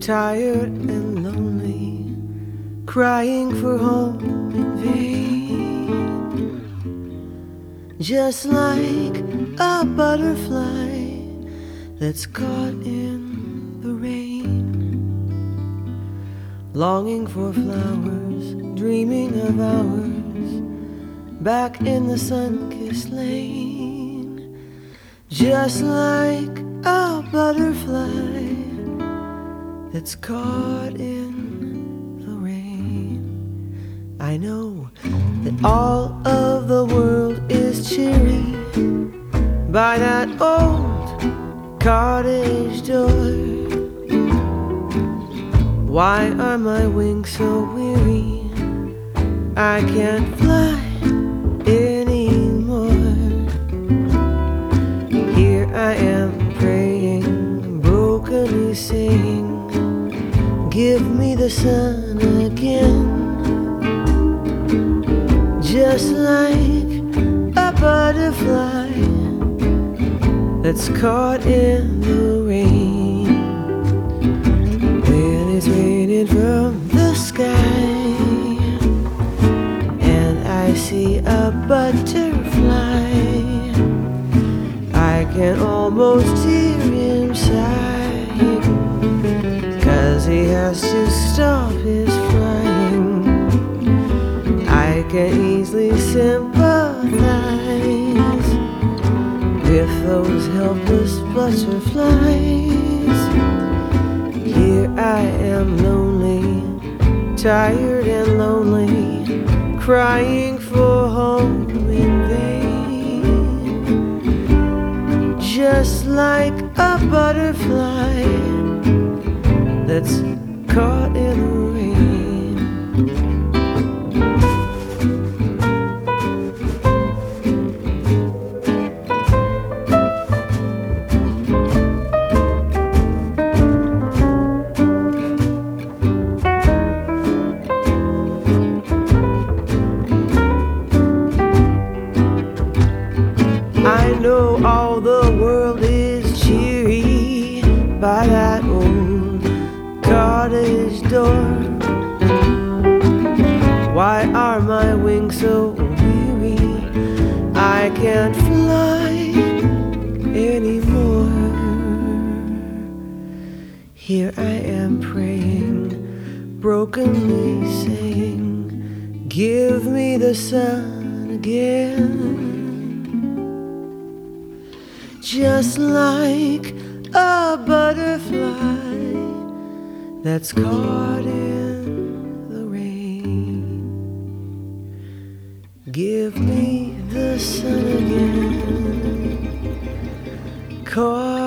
tired and lonely, crying for home in vain. Just like a butterfly that's caught in the rain, longing for flowers, dreaming of hours back in the sun-kissed lane. Just like a butterfly that's caught in the rain. I know that all of the world is cheery by that old cottage door. Why are my wings so weary? I can't fly anymore. Here I am praying, brokenly saying, give me the sun again. Just like a butterfly that's caught in the rain. When it's raining from the sky and I see a butterfly, I can almost hear him sigh, 'cause he has to stop his flying. I can easily sympathize with those helpless butterflies. Here I am lonely, tired and lonely, crying for home in vain. Just like a butterfly that's caught in the rain. I know all the world is cheery by that old cottage door. Why are my wings so weary? I can't fly anymore. Here I am praying, brokenly saying, give me the sun again. Just like a butterfly that's caught in the rain. Give me the sun again, caught